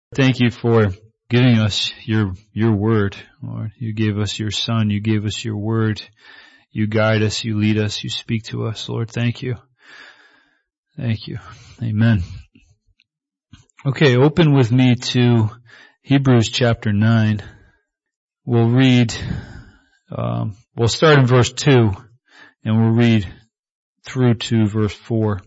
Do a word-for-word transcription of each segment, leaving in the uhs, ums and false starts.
Thank you for giving us your your word, Lord. You gave us your Son. You gave us your word. You guide us. You lead us. You speak to us, Lord. Thank you. Thank you. Amen. Okay, open with me to Hebrews chapter nine. We'll read, um, we'll start in verse two, and we'll read through to verse four.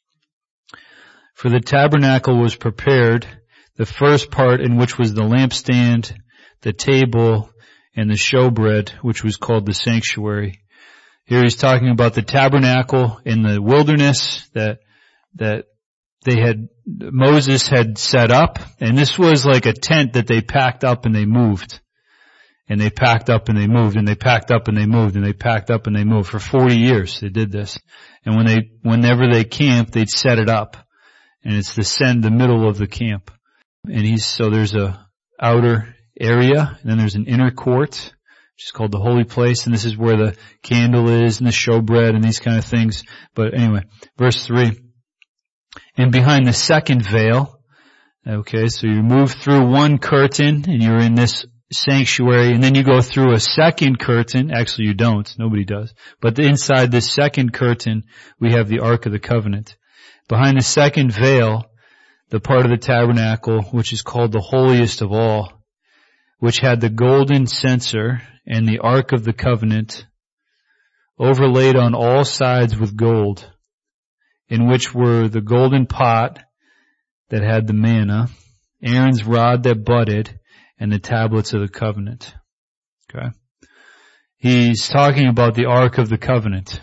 For the tabernacle was prepared, the first part in which was the lampstand, the table, and the showbread, which was called the sanctuary. Here he's talking about the tabernacle in the wilderness that, that they had, Moses had set up, and this was like a tent that they packed up and they moved. And they packed up and they moved, and they packed up and they moved, and they packed up and they moved. For forty years they did this. And when they, whenever they camped, they'd set it up. And it's the center, the middle of the camp. And he's, so there's a outer area, and then there's an inner court, which is called the holy place, and this is where the candle is, and the showbread, and these kind of things. But anyway, verse three. And behind the second veil, okay, so you move through one curtain, and you're in this sanctuary, and then you go through a second curtain. Actually, you don't. Nobody does. But inside this second curtain, we have the Ark of the Covenant. Behind the second veil, the part of the tabernacle, which is called the holiest of all, which had the golden censer and the Ark of the Covenant, overlaid on all sides with gold, in which were the golden pot that had the manna, Aaron's rod that budded, and the tablets of the covenant. Okay. He's talking about the Ark of the Covenant.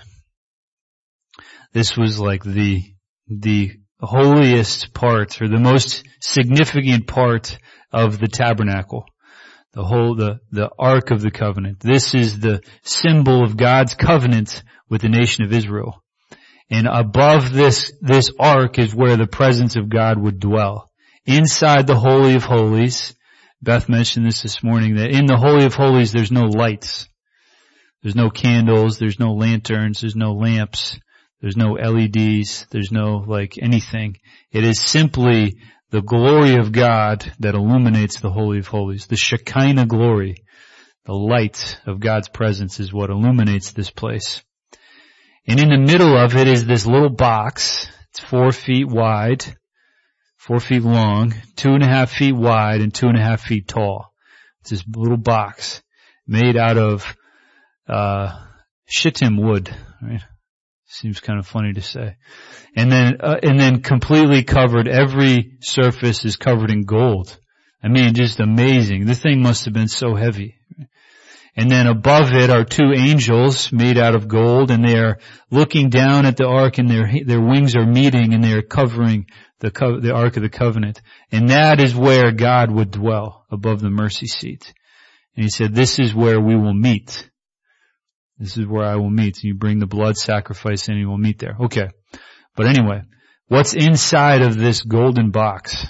This was like the, the holiest part, or the most significant part of the tabernacle. The whole, the, the Ark of the Covenant. This is the symbol of God's covenant with the nation of Israel. And above this, this Ark is where the presence of God would dwell. Inside the Holy of Holies, Beth mentioned this this morning, that in the Holy of Holies there's no lights. There's no candles, there's no lanterns, there's no lamps, there's no L E Ds, there's no like anything. It is simply the glory of God that illuminates the Holy of Holies. The Shekinah glory, the light of God's presence is what illuminates this place. And in the middle of it is this little box. It's four feet wide, four feet long, two and a half feet wide, and two and a half feet tall. It's this little box made out of uh shittim wood, right? Seems kind of funny to say. And then uh, and then completely covered, every surface is covered in gold. I mean, just amazing. This thing must have been so heavy. And then above it are two angels made out of gold, and they are looking down at the ark, and their their wings are meeting, and they are covering the co- the Ark of the Covenant. And that is where God would dwell, above the mercy seat. And he said, this is where we will meet. This is where I will meet. And you bring the blood sacrifice and you will meet there. Okay. But anyway, what's inside of this golden box?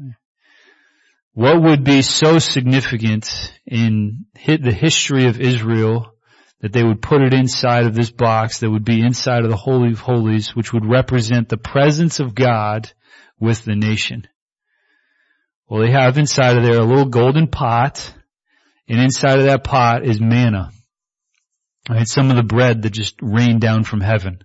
What would be so significant in the history of Israel that they would put it inside of this box that would be inside of the Holy of Holies, which would represent the presence of God with the nation? Well, they have inside of there a little golden pot, and inside of that pot is manna. Right, some of the bread that just rained down from heaven.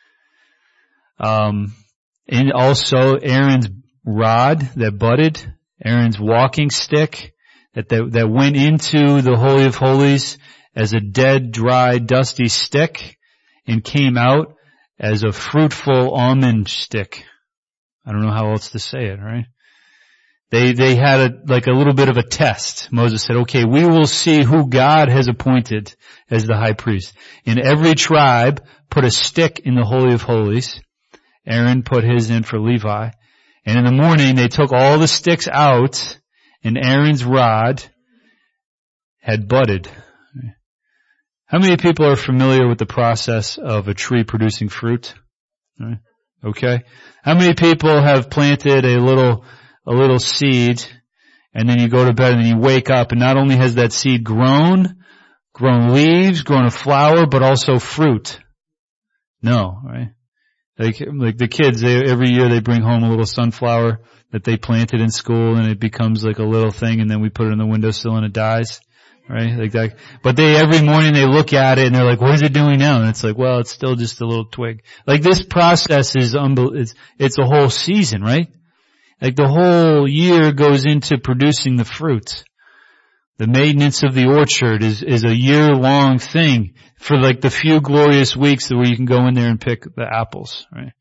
Um, and also Aaron's rod that budded, Aaron's walking stick that, that that went into the Holy of Holies as a dead, dry, dusty stick and came out as a fruitful almond stick. I don't know how else to say it, right? They, they had a, like a little bit of a test. Moses said, okay, we will see who God has appointed as the high priest. And every tribe put a stick in the Holy of Holies. Aaron put his in for Levi. And in the morning they took all the sticks out, and Aaron's rod had budded. How many people are familiar with the process of a tree producing fruit? Okay. How many people have planted a little a little seed, and then you go to bed and then you wake up, and not only has that seed grown, grown leaves, grown a flower, but also fruit? No, right? Like, like the kids, they, every year they bring home a little sunflower that they planted in school and it becomes like a little thing and then we put it on the windowsill and it dies. Right? Like that. But they, every morning they look at it and they're like, what is it doing now? And it's like, well, it's still just a little twig. Like this process is unbel- it's, it's a whole season, right? Like the whole year goes into producing the fruit. The maintenance of the orchard is, is a year-long thing for like the few glorious weeks where you can go in there and pick the apples, right?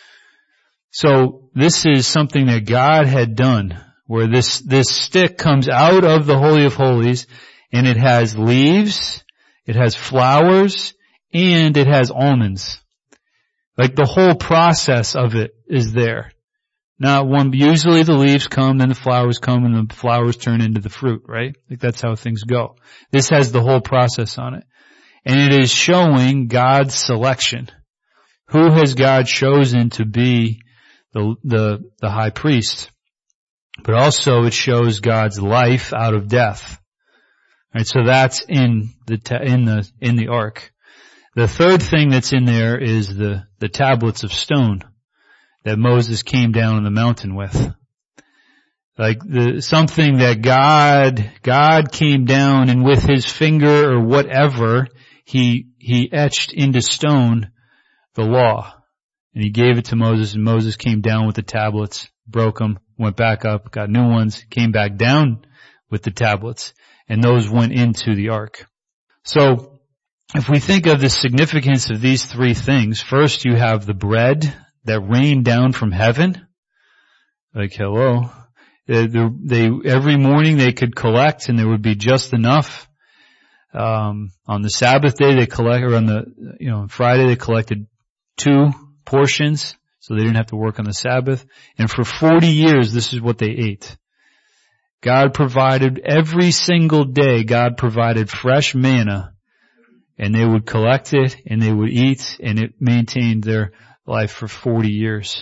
So this is something that God had done, where this, this stick comes out of the Holy of Holies, and it has leaves, it has flowers, and it has almonds. Like the whole process of it is there. Not one, usually the leaves come, then the flowers come, and the flowers turn into the fruit, right? Like that's how things go. This has the whole process on it. And it is showing God's selection. Who has God chosen to be the, the, the high priest? But also it shows God's life out of death. Right, so that's in the, ta- in the, in the ark. The third thing that's in there is the, the tablets of stone that Moses came down on the mountain with. Like the, something that God, God came down and with his finger or whatever, he, he etched into stone the law. And he gave it to Moses, and Moses came down with the tablets, broke them, went back up, got new ones, came back down with the tablets, and those went into the ark. So, if we think of the significance of these three things, first you have the bread that rained down from heaven. Like, hello. They, they, every morning they could collect and there would be just enough. Um, on the Sabbath day they collect, or on the, you know, on Friday they collected two portions, so they didn't have to work on the Sabbath. And for forty years this is what they ate. God provided every single day, God provided fresh manna, and they would collect it and they would eat, and it maintained their life for forty years.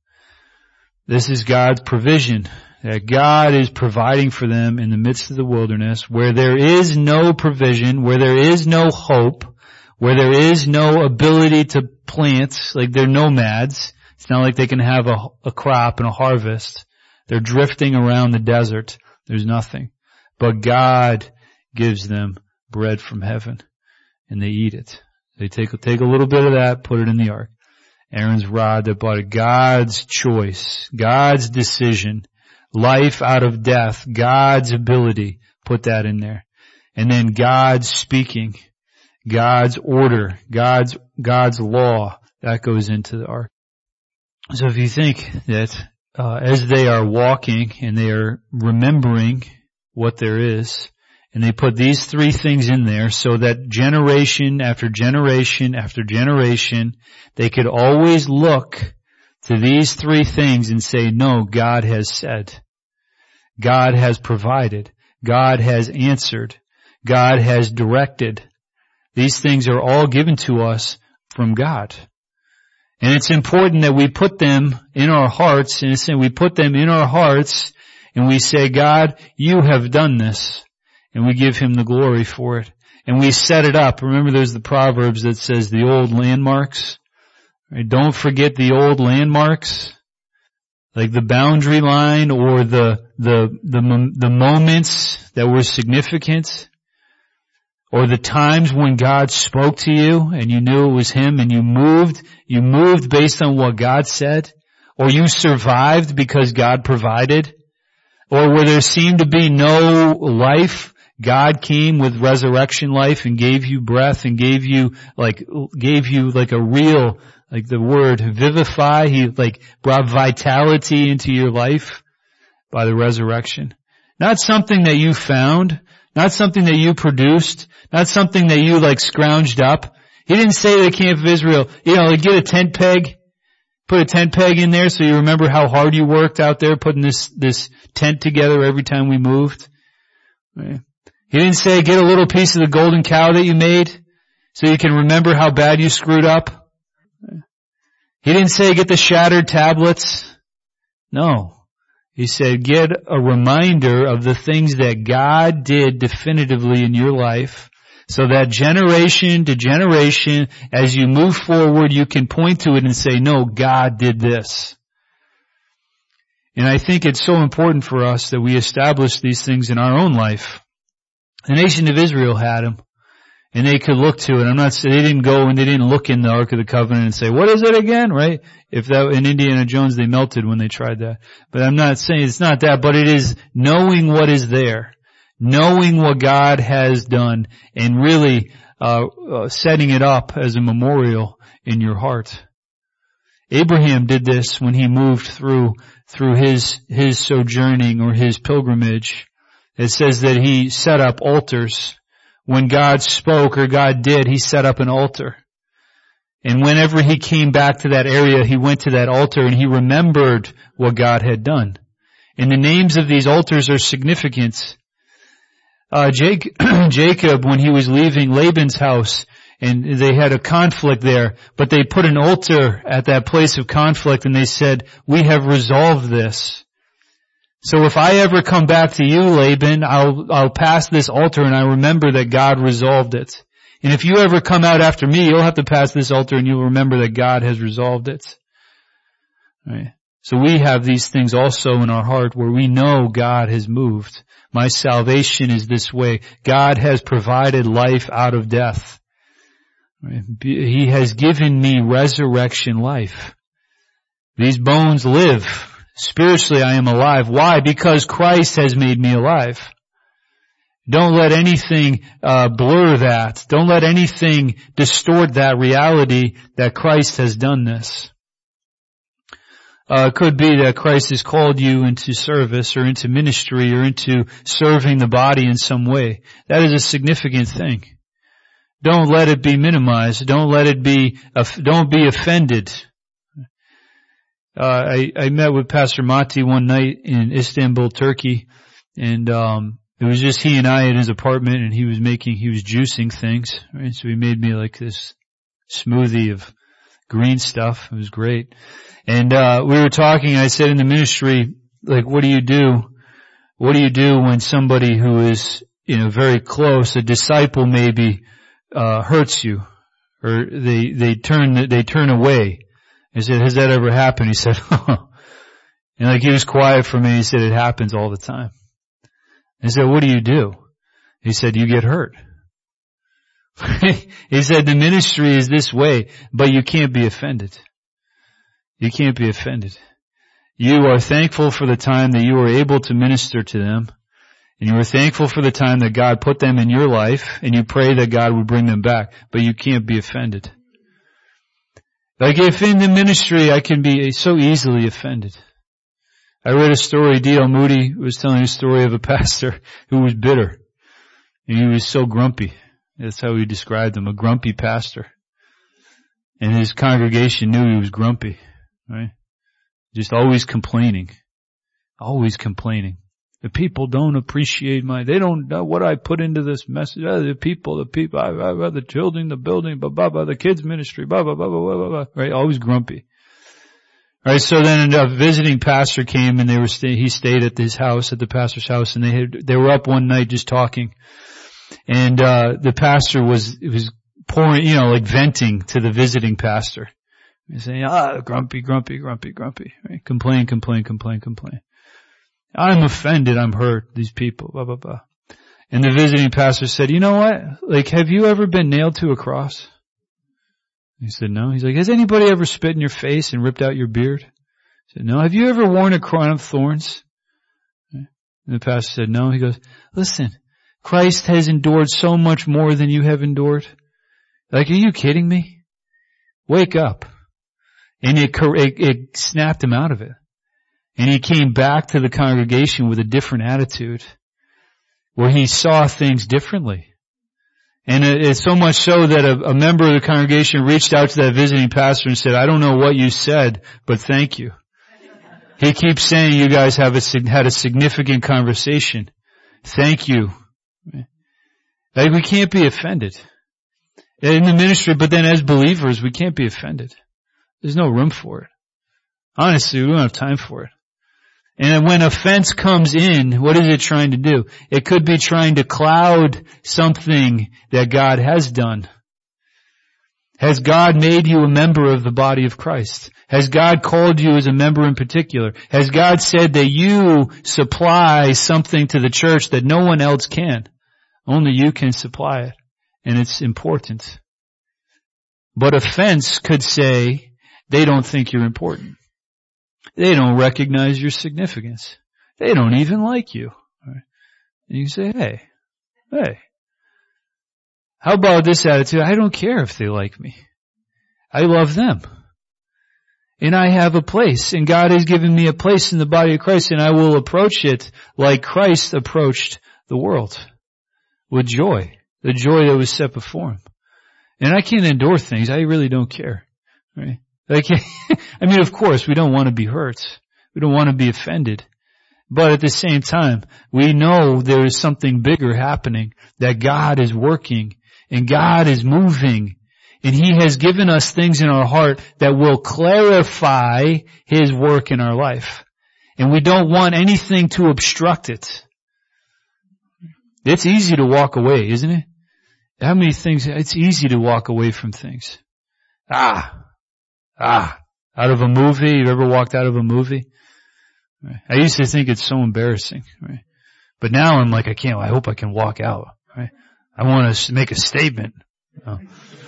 This is God's provision, that God is providing for them in the midst of the wilderness, where there is no provision, where there is no hope, where there is no ability to plant, like they're nomads. It's not like they can have a, a crop and a harvest. They're drifting around the desert. There's nothing. But God gives them bread from heaven, and they eat it. They take, take a little bit of that, put it in the ark. Aaron's rod that brought it. God's choice, God's decision, life out of death, God's ability, put that in there. And then God's speaking, God's order, God's, God's law, that goes into the ark. So if you think that, uh, as they are walking and they are remembering what there is, and they put these three things in there so that generation after generation after generation, they could always look to these three things and say, no, God has said. God has provided. God has answered. God has directed. These things are all given to us from God. And it's important that we put them in our hearts, and we put them in our hearts and we say, God, you have done this. And we give him the glory for it. And we set it up. Remember there's the Proverbs that says the old landmarks. Right? Don't forget the old landmarks. Like the boundary line or the, the, the, the moments that were significant. Or the times when God spoke to you and you knew it was him and you moved, you moved based on what God said. Or you survived because God provided. Or where there seemed to be no life, God came with resurrection life and gave you breath and gave you like, gave you like a real, like the word vivify. He like brought vitality into your life by the resurrection. Not something that you found, not something that you produced, not something that you like scrounged up. He didn't say to the camp of Israel, you know, like get a tent peg, put a tent peg in there so you remember how hard you worked out there putting this, this tent together every time we moved. Right? He didn't say get a little piece of the golden cow that you made so you can remember how bad you screwed up. He didn't say get the shattered tablets. No. He said get a reminder of the things that God did definitively in your life So that generation to generation, as you move forward, you can point to it and say, no, God did this. And I think it's so important for us that we establish these things in our own life. The nation of Israel had them, and they could look to it. I'm not saying they didn't go and they didn't look in the Ark of the Covenant and say, what is it again, right? If that, in Indiana Jones, they melted when they tried that. But I'm not saying it's not that, but it is knowing what is there, knowing what God has done, and really uh, uh setting it up as a memorial in your heart. Abraham did this when he moved through through his his sojourning or his pilgrimage. It says that he set up altars. When God spoke or God did, he set up an altar. And whenever he came back to that area, he went to that altar and he remembered what God had done. And the names of these altars are significant. Uh, Jake, Jacob, when he was leaving Laban's house, and they had a conflict there, but they put an altar at that place of conflict and they said, we have resolved this. So if I ever come back to you, Laban, I'll, I'll pass this altar and I remember that God resolved it. And if you ever come out after me, you'll have to pass this altar and you'll remember that God has resolved it. Right. So we have these things also in our heart where we know God has moved. My salvation is this way. God has provided life out of death. Right. He has given me resurrection life. These bones live. Spiritually, I am alive. Why? Because Christ has made me alive. Don't let anything uh blur that. Don't let anything distort that reality that Christ has done this. Uh, it could be that Christ has called you into service or into ministry or into serving the body in some way. That is a significant thing. Don't let it be minimized. Don't let it be, don't be offended. Uh, I, I met with Pastor Mati one night in Istanbul, Turkey, and, um, it was just he and I in his apartment, and he was making, he was juicing things, right? So he made me like this smoothie of green stuff. It was great. And, uh, we were talking, I said in the ministry, like, what do you do? What do you do when somebody who is, you know, very close, a disciple maybe, uh, hurts you, or they, they turn, they turn away? I said, has that ever happened? He said, oh. And like he was quiet for me. He said, it happens all the time. I said, what do you do? He said, you get hurt. He said, the ministry is this way, but you can't be offended. You can't be offended. You are thankful for the time that you were able to minister to them, and you are thankful for the time that God put them in your life, and you pray that God would bring them back, but you can't be offended. Like if in the ministry I can be so easily offended. I read a story, D L Moody was telling a story of a pastor who was bitter. And he was so grumpy. That's how he described him, a grumpy pastor. And his congregation knew he was grumpy, right? Just always complaining. Always complaining. The people don't appreciate my, they don't know what I put into this message. Oh, the people, the people, I, I, the children, the building, blah, blah, blah, the kids ministry, blah, blah, blah, blah, blah, blah, right? Always grumpy. Right, so then a visiting pastor came and they were stay, he stayed at his house, at the pastor's house, and they had, they were up one night just talking. And, uh, the pastor was, was pouring, you know, like venting to the visiting pastor. He's saying, ah, grumpy, grumpy, grumpy, grumpy, right? Complain, complain, complain, complain. I'm offended, I'm hurt, these people, blah, blah, blah. And the visiting pastor said, you know what? Like, have you ever been nailed to a cross? He said, no. He's like, has anybody ever spit in your face and ripped out your beard? He said, no. Have you ever worn a crown of thorns? And the pastor said, no. He goes, listen, Christ has endured so much more than you have endured. Like, are you kidding me? Wake up. And it, it, it snapped him out of it. And he came back to the congregation with a different attitude, where he saw things differently. And it's so much so that a, a member of the congregation reached out to that visiting pastor and said, I don't know what you said, but thank you. He keeps saying you guys have a, had a significant conversation. Thank you. Like, we can't be offended. In the ministry, but then as believers, we can't be offended. There's no room for it. Honestly, we don't have time for it. And when offense comes in, what is it trying to do? It could be trying to cloud something that God has done. Has God made you a member of the body of Christ? Has God called you as a member in particular? Has God said that you supply something to the church that no one else can? Only you can supply it. And it's important. But offense could say they don't think you're important. They don't recognize your significance. They don't even like you. And you say, hey, hey. How about this attitude? I don't care if they like me. I love them. And I have a place. And God has given me a place in the body of Christ. And I will approach it like Christ approached the world. With joy. The joy that was set before Him. And I can't endure things. I really don't care. Right? Like, I mean, of course, we don't want to be hurt. We don't want to be offended. But at the same time, we know there is something bigger happening. That God is working. And God is moving. And He has given us things in our heart that will clarify His work in our life. And we don't want anything to obstruct it. It's easy to walk away, isn't it? How many things, it's easy to walk away from things. Ah, ah, out of a movie, you ever walked out of a movie? Right. I used to think it's so embarrassing, right? But now I'm like, I can't, I hope I can walk out, right? I want to make a statement. No.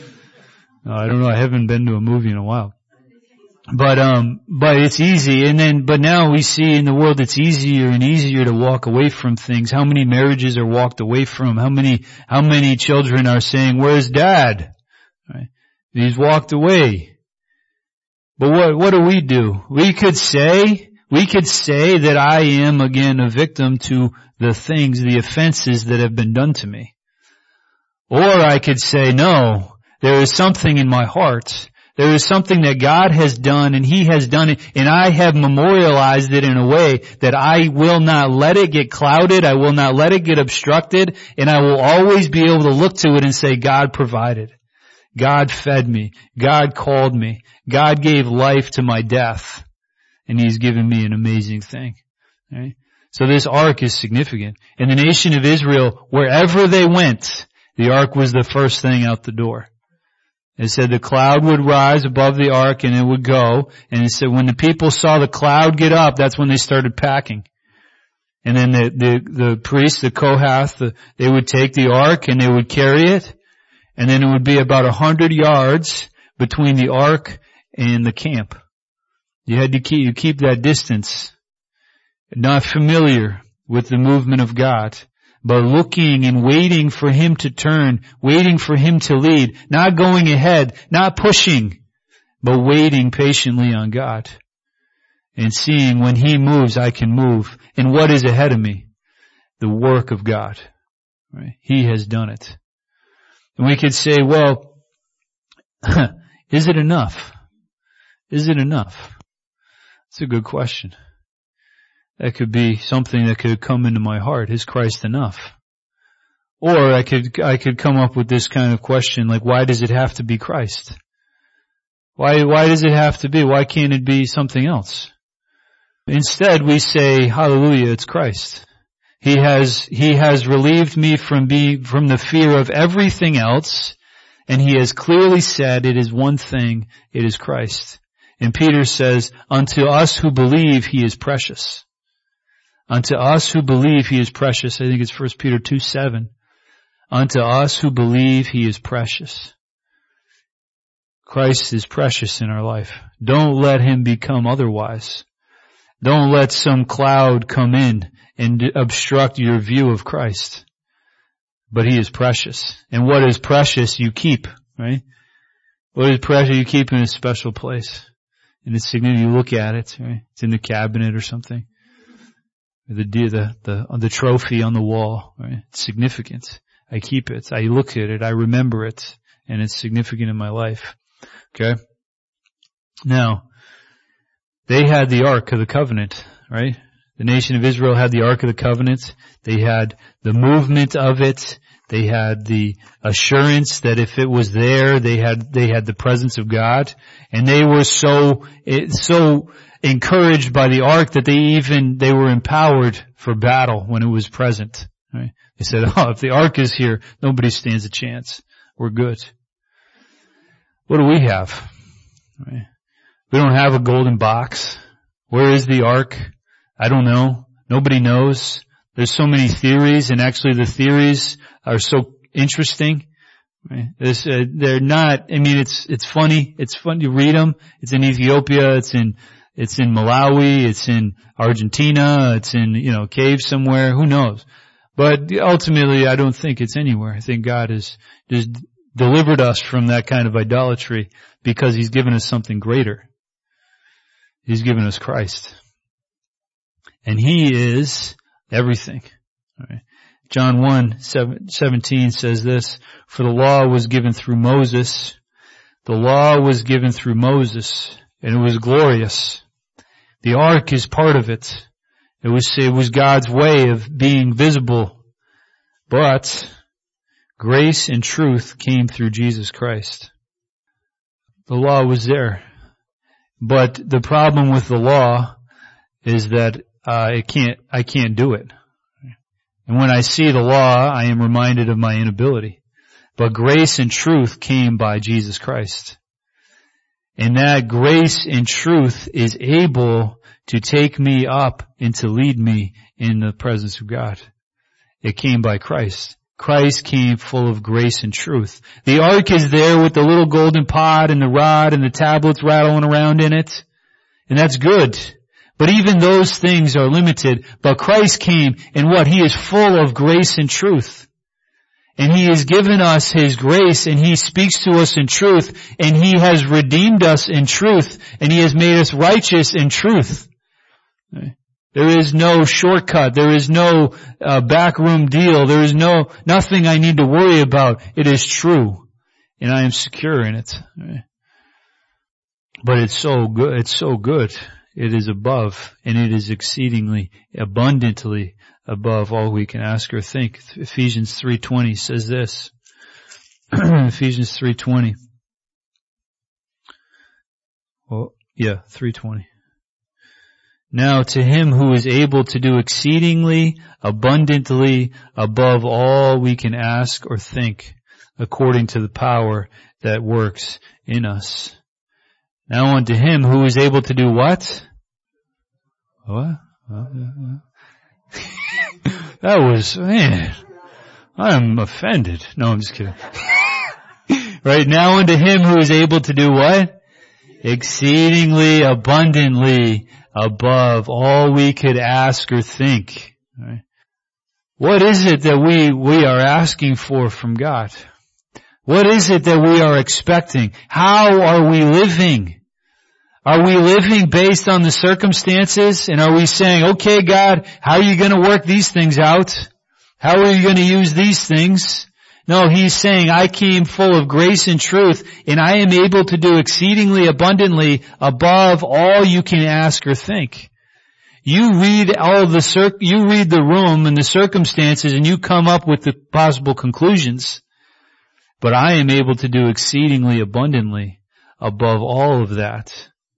No, I don't know, I haven't been to a movie in a while. But, um, but it's easy, and then, but now we see in the world it's easier and easier to walk away from things. How many marriages are walked away from? How many, how many children are saying, where's dad? Right? He's walked away. But what, what do we do? We could say, we could say that I am again a victim to the things, the offenses that have been done to me. Or I could say, no, there is something in my heart. There is something that God has done, and He has done it, and I have memorialized it in a way that I will not let it get clouded, I will not let it get obstructed, and I will always be able to look to it and say, God provided. God fed me. God called me. God gave life to my death, and He's given me an amazing thing. Right? So this ark is significant. In the nation of Israel, wherever they went, the ark was the first thing out the door. It said the cloud would rise above the ark and it would go. And it said when the people saw the cloud get up, that's when they started packing. And then the, the, the priests, the Kohath, the, they would take the ark and they would carry it. And then it would be about a hundred yards between the ark and the camp. You had to keep, you keep that distance. Not familiar with the movement of God. But looking and waiting for Him to turn, waiting for Him to lead, not going ahead, not pushing, but waiting patiently on God. And seeing when He moves, I can move. And what is ahead of me? The work of God. Right? He has done it. And we could say, well, is it enough? Is it enough? That's a good question. That could be something that could come into my heart. Is Christ enough? Or I could, I could come up with this kind of question, like, why does it have to be Christ? Why, why does it have to be? Why can't it be something else? Instead, we say, hallelujah, it's Christ. He has, He has relieved me from being, from the fear of everything else, and He has clearly said it is one thing, it is Christ. And Peter says, unto us who believe He is precious. Unto us who believe He is precious. I think it's First Peter two seven. Unto us who believe He is precious. Christ is precious in our life. Don't let Him become otherwise. Don't let some cloud come in and obstruct your view of Christ. But He is precious. And what is precious you keep, right? What is precious you keep in a special place. And it's significant. You look at it, right? It's in the cabinet or something. The, the, the, the trophy on the wall, right? It's significant. I keep it. I look at it. I remember it. And it's significant in my life. Okay? Now, they had the Ark of the Covenant, right? The nation of Israel had the Ark of the Covenant. They had the movement of it. They had the assurance that if it was there, they had, they had the presence of God. And they were so, so encouraged by the ark that they even, they were empowered for battle when it was present. Right? They said, oh, if the ark is here, nobody stands a chance. We're good. What do we have? Right? We don't have a golden box. Where is the ark? I don't know. Nobody knows. There's so many theories, and actually the theories are so interesting. Right? This, uh, they're not, I mean, it's, it's funny. It's fun to read them. It's in Ethiopia. It's in, it's in Malawi. It's in Argentina. It's in, you know, caves somewhere. Who knows? But ultimately, I don't think it's anywhere. I think God has just delivered us from that kind of idolatry because He's given us something greater. He's given us Christ. And He is everything. All right. John one seventeen says this, for the law was given through Moses. The law was given through Moses, and it was glorious. The ark is part of it. It was, it was God's way of being visible. But grace and truth came through Jesus Christ. The law was there. But the problem with the law is that uh, it can't, I can't do it. And when I see the law, I am reminded of my inability. But grace and truth came by Jesus Christ. And that grace and truth is able to take me up and to lead me in the presence of God. It came by Christ. Christ came full of grace and truth. The ark is there with the little golden pot and the rod and the tablets rattling around in it. And that's good. But even those things are limited. But Christ came, and what? He is full of grace and truth. And He has given us His grace, and He speaks to us in truth, and He has redeemed us in truth, and He has made us righteous in truth. There is no shortcut. There is no uh, backroom deal. There is no, nothing I need to worry about. It is true, and I am secure in it. But it's so good. It's so good. It is above, and it is exceedingly abundantly above all we can ask or think. Ephesians three twenty says this. Ephesians three twenty. Well, yeah, three twenty. Now to Him who is able to do exceedingly abundantly above all we can ask or think, according to the power that works in us. Now unto Him who is able to do what? What? That was, man, I'm offended. No, I'm just kidding. Right now unto Him who is able to do what? Exceedingly abundantly above all we could ask or think. Right? What is it that we, we are asking for from God? What is it that we are expecting? How are we living? Are we living based on the circumstances? And are we saying, okay, God, how are you going to work these things out? How are you going to use these things? No, He's saying, I came full of grace and truth, and I am able to do exceedingly abundantly above all you can ask or think. You read all the cir- you read the room and the circumstances, and you come up with the possible conclusions. But I am able to do exceedingly abundantly above all of that.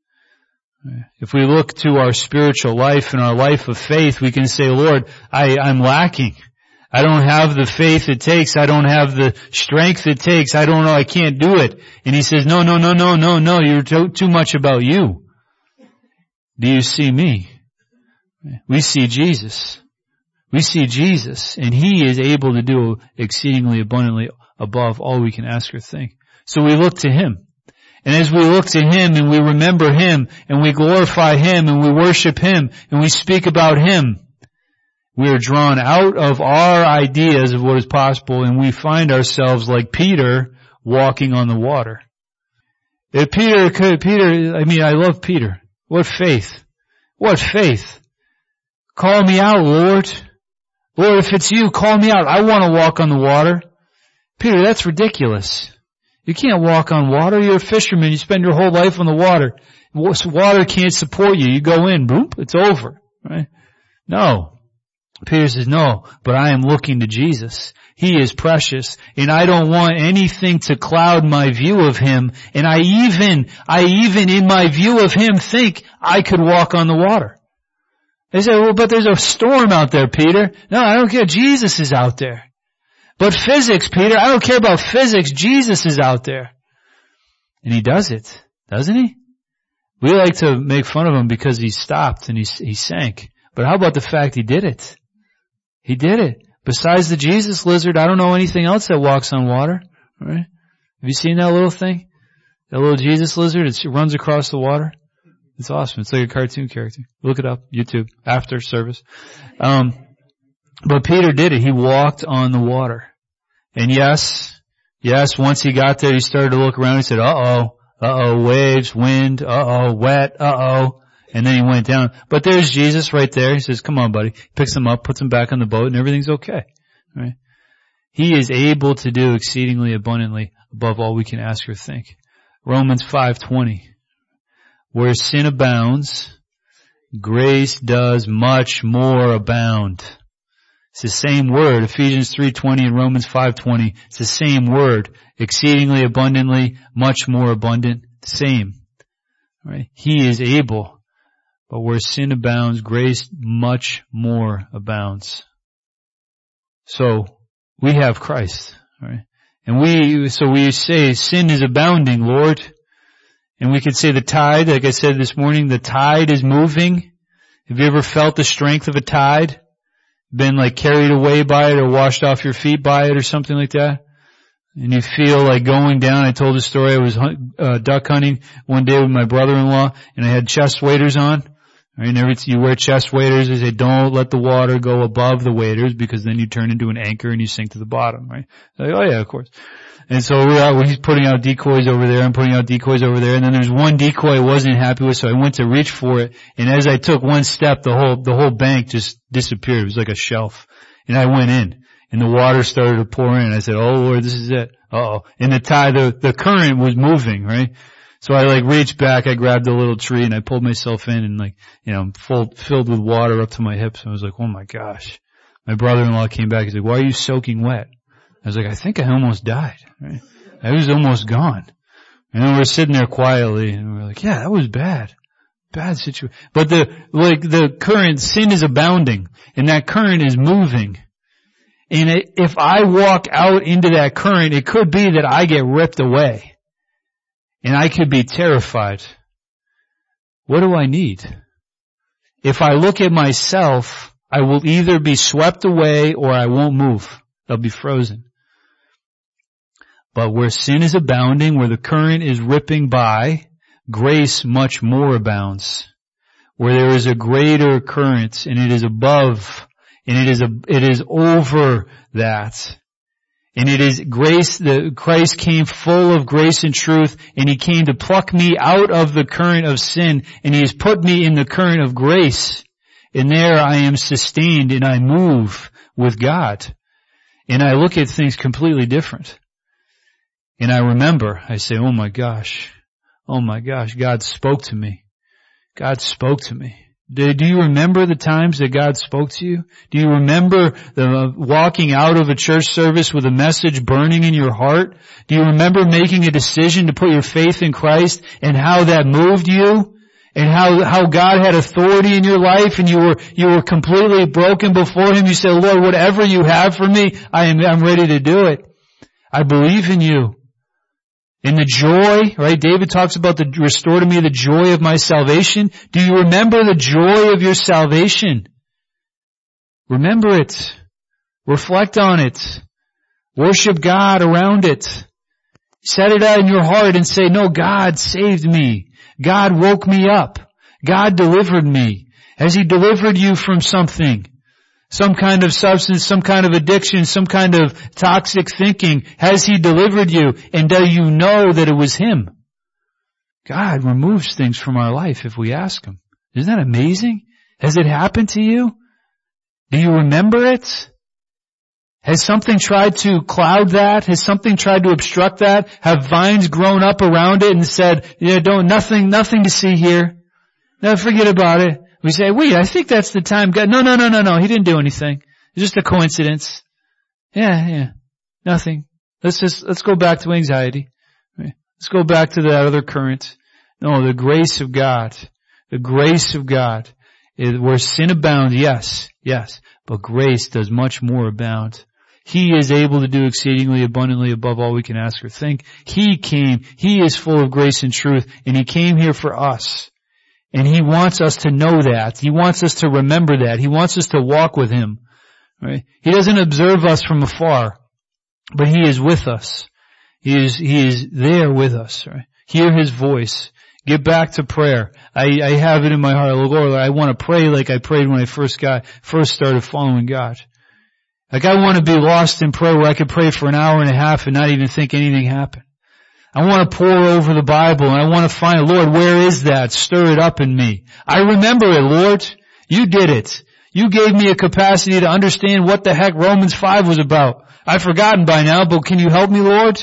If we look to our spiritual life and our life of faith, we can say, Lord, I, I'm lacking. I don't have the faith it takes. I don't have the strength it takes. I don't know. I can't do it. And He says, no, no, no, no, no, no. You're too, too much about you. Do you see me? We see Jesus. We see Jesus, and He is able to do exceedingly abundantly above all we can ask or think. So we look to Him. And as we look to Him and we remember Him and we glorify Him and we worship Him and we speak about Him, we are drawn out of our ideas of what is possible, and we find ourselves like Peter walking on the water. If Peter could, Peter, I mean, I love Peter. What faith. What faith. Call me out, Lord. Lord, if it's you, call me out. I want to walk on the water. Peter, that's ridiculous. You can't walk on water. You're a fisherman. You spend your whole life on the water. Water can't support you. You go in, boom, it's over. Right? No. Peter says, no, but I am looking to Jesus. He is precious, and I don't want anything to cloud my view of Him, and I even, I even in my view of Him think I could walk on the water. They say, well, but there's a storm out there, Peter. No, I don't care. Jesus is out there. But physics, Peter, I don't care about physics. Jesus is out there. And He does it, doesn't He? We like to make fun of Him because He stopped and He, he sank. But how about the fact He did it? He did it. Besides the Jesus lizard, I don't know anything else that walks on water. Right? Have you seen that little thing? That little Jesus lizard? It runs across the water. It's awesome. It's like a cartoon character. Look it up. YouTube. After service. Um, but Peter did it. He walked on the water. And yes, yes, once he got there, he started to look around. He said, uh-oh, uh-oh, waves, wind, uh-oh, wet, uh-oh. And then he went down. But there's Jesus right there. He says, come on, buddy. Picks him up, puts him back on the boat, and everything's okay. Right? He is able to do exceedingly abundantly above all we can ask or think. Romans five twenty. Where sin abounds, grace does much more abound. It's the same word. Ephesians three twenty and Romans five twenty. It's the same word. Exceedingly abundantly, much more abundant. Same. Right? He is able. But where sin abounds, grace much more abounds. So, we have Christ, right? And we, so we say, sin is abounding, Lord. And we could say the tide, like I said this morning, the tide is moving. Have you ever felt the strength of a tide? Been like carried away by it or washed off your feet by it or something like that? And you feel like going down. I told a story. I was uh, duck hunting one day with my brother-in-law, and I had chest waders on. Right, and every time you wear chest waders, they say don't let the water go above the waders because then you turn into an anchor and you sink to the bottom, right? Like, oh yeah, of course. And so we're out, he's putting out decoys over there, I'm putting out decoys over there, and then there's one decoy I wasn't happy with, so I went to reach for it, and as I took one step, the whole, the whole bank just disappeared. It was like a shelf. And I went in, and the water started to pour in. I said, oh Lord, this is it. Uh-oh. And the tide, the, the current was moving, right? So I like reached back, I grabbed a little tree and I pulled myself in and like, you know, full, filled with water up to my hips. I was like, oh my gosh. My brother-in-law came back. He said, why are you soaking wet? I was like, I think I almost died. Right? I was almost gone. And then we're sitting there quietly and we're like, yeah, that was bad. Bad situation. But the, like the current, sin is abounding and that current is moving. And it, if I walk out into that current, it could be that I get ripped away. And I could be terrified. What do I need? If I look at myself, I will either be swept away or I won't move. I'll be frozen. But where sin is abounding, where the current is ripping by, grace much more abounds. Where there is a greater current and it is above and it is a, it is over that. And it is grace, the Christ came full of grace and truth, and He came to pluck me out of the current of sin, and He has put me in the current of grace. And there I am sustained, and I move with God. And I look at things completely different. And I remember, I say, oh my gosh, oh my gosh, God spoke to me. God spoke to me. Do, do you remember the times that God spoke to you? Do you remember the uh, walking out of a church service with a message burning in your heart? Do you remember making a decision to put your faith in Christ and how that moved you? And how, how God had authority in your life and you were, you were completely broken before Him. You said, Lord, whatever you have for me, I am, I'm ready to do it. I believe in you. And the joy, right? David talks about the, restore to me the joy of my salvation. Do you remember the joy of your salvation? Remember it. Reflect on it. Worship God around it. Set it out in your heart and say, no, God saved me. God woke me up. God delivered me. Has He delivered you from something? Some kind of substance, some kind of addiction, some kind of toxic thinking. Has He delivered you? And do you know that it was Him? God removes things from our life if we ask Him. Isn't that amazing? Has it happened to you? Do you remember it? Has something tried to cloud that? Has something tried to obstruct that? Have vines grown up around it and said, yeah, don't, nothing, nothing to see here. No, forget about it. We say, wait, I think that's the time God, no, no, no, no, no, he didn't do anything. It's just a coincidence. Yeah, yeah, nothing. Let's just, let's go back to anxiety. Right? Let's go back to that other current. No, the grace of God, the grace of God, is where sin abounds, yes, yes, but grace does much more abound. He is able to do exceedingly abundantly above all we can ask or think. He came, He is full of grace and truth, and He came here for us. And He wants us to know that. He wants us to remember that. He wants us to walk with Him. Right? He doesn't observe us from afar, but He is with us. He is, He is there with us. Right? Hear His voice. Get back to prayer. I, I have it in my heart, Lord, I want to pray like I prayed when I first got, first started following God. Like I want to be lost in prayer where I could pray for an hour and a half and not even think anything happened. I want to pour over the Bible and I want to find, Lord, where is that? Stir it up in me. I remember it, Lord. You did it. You gave me a capacity to understand what the heck Romans five was about. I've forgotten by now, but can you help me, Lord?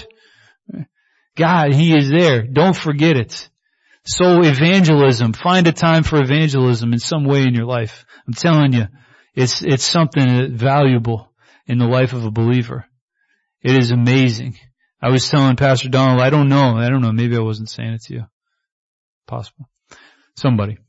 God, He is there. Don't forget it. So evangelism, find a time for evangelism in some way in your life. I'm telling you, it's, it's something valuable in the life of a believer. It is amazing. I was telling Pastor Donald, I don't know, I don't know, maybe I wasn't saying it to you. Possible. Somebody.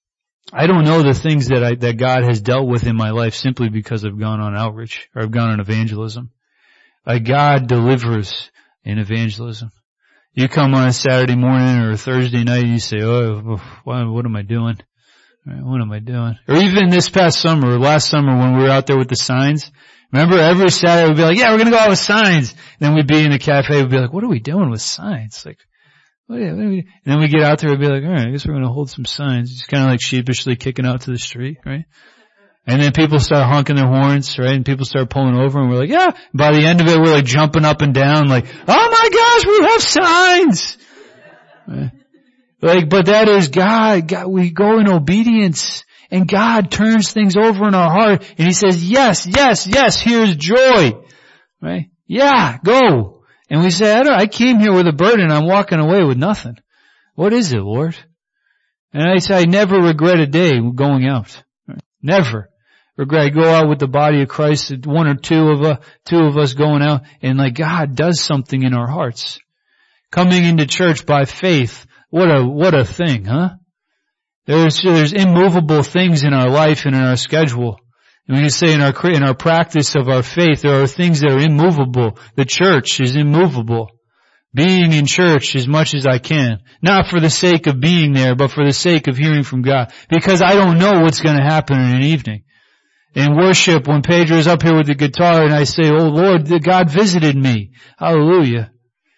I don't know the things that I, that God has dealt with in my life simply because I've gone on outreach, or I've gone on evangelism. Like God delivers in evangelism. You come on a Saturday morning or a Thursday night and you say, oh, what am I doing? What am I doing? Or even this past summer, or last summer when we were out there with the signs. Remember, every Saturday we'd be like, yeah, we're going to go out with signs. And then we'd be in the cafe, we'd be like, what are we doing with signs? Like, what are we? And then we get out there, we'd be like, all right, I guess we're going to hold some signs. Just kind of like sheepishly kicking out to the street, right? And then people start honking their horns, right? And people start pulling over and we're like, yeah. By the end of it, we're like jumping up and down like, oh my gosh, we have signs. Right? Like, but that is God. God, we go in obedience. And God turns things over in our heart and He says, yes, yes, yes, here's joy. Right? Yeah, go. And we say, I don't, I came here with a burden, I'm walking away with nothing. What is it, Lord? And I say, I never regret a day going out. Right? Never. Regret. I go out with the body of Christ, one or two of, uh, two of us going out, and like God does something in our hearts. Coming into church by faith, what a, what a thing, huh? There's, there's immovable things in our life and in our schedule. And we can say in our, in our practice of our faith, there are things that are immovable. The church is immovable. Being in church as much as I can. Not for the sake of being there, but for the sake of hearing from God. Because I don't know what's going to happen in an evening. In worship, when Pedro's up here with the guitar and I say, oh Lord, God visited me. Hallelujah.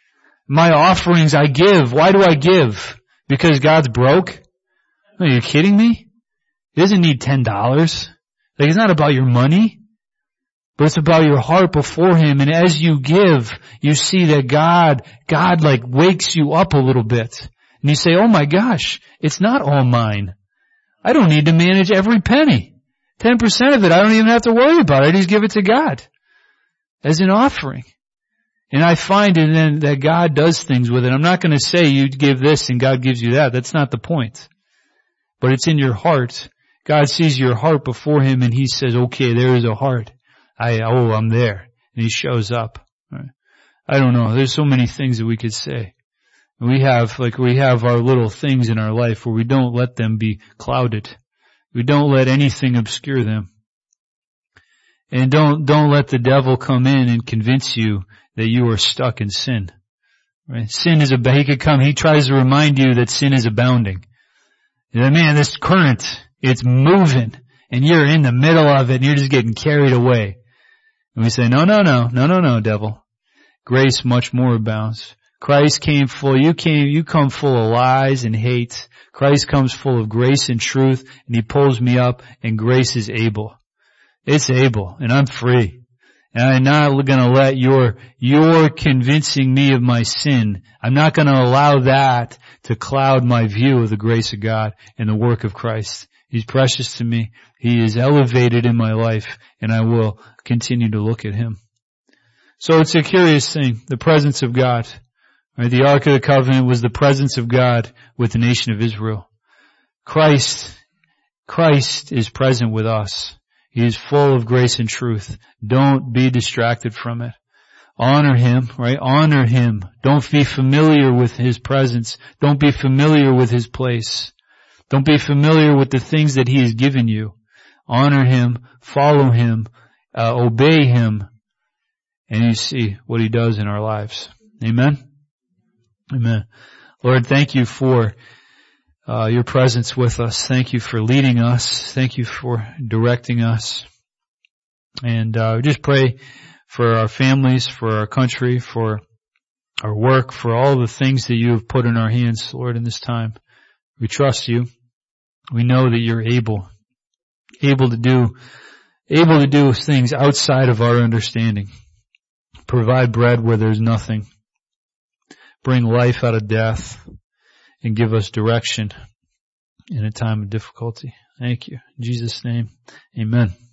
My offerings I give. Why do I give? Because God's broke? Are you kidding me? He doesn't need ten dollars. Like, it's not about your money, but it's about your heart before Him. And as you give, you see that God, God like wakes you up a little bit. And you say, oh my gosh, it's not all mine. I don't need to manage every penny. ten percent of it, I don't even have to worry about it. I just give it to God as an offering. And I find and then that God does things with it. I'm not going to say you give this and God gives you that. That's not the point. But it's in your heart. God sees your heart before Him and He says, okay, there is a heart. I, oh, I'm there. And He shows up. Right? I don't know. There's so many things that we could say. We have, like, we have our little things in our life where we don't let them be clouded. We don't let anything obscure them. And don't, don't let the devil come in and convince you that you are stuck in sin. Right? Sin is a, he could come, he tries to remind you that sin is abounding. Man, this current, it's moving, and you're in the middle of it, and you're just getting carried away. And we say, no, no, no, no, no, no, devil. Grace much more abounds. Christ came full, you came, you come full of lies and hate. Christ comes full of grace and truth, and He pulls me up, and grace is able. It's able, and I'm free. And I'm not going to let your, your convincing me of my sin, I'm not going to allow that to cloud my view of the grace of God and the work of Christ. He's precious to me. He is elevated in my life, and I will continue to look at Him. So it's a curious thing, the presence of God. Right? The Ark of the Covenant was the presence of God with the nation of Israel. Christ, Christ is present with us. He is full of grace and truth. Don't be distracted from it. Honor Him, right? Honor Him. Don't be familiar with His presence. Don't be familiar with His place. Don't be familiar with the things that He has given you. Honor Him, follow Him, uh, obey Him, and you see what He does in our lives. Amen? Amen. Lord, thank You for uh, Your presence with us. Thank You for leading us. Thank You for directing us. And uh, we just pray for our families, for our country, for our work, for all the things that You have put in our hands, Lord, in this time. We trust You. We know that You're able, able to do, able to do things outside of our understanding. Provide bread where there's nothing. Bring life out of death and give us direction in a time of difficulty. Thank You. In Jesus' name, amen.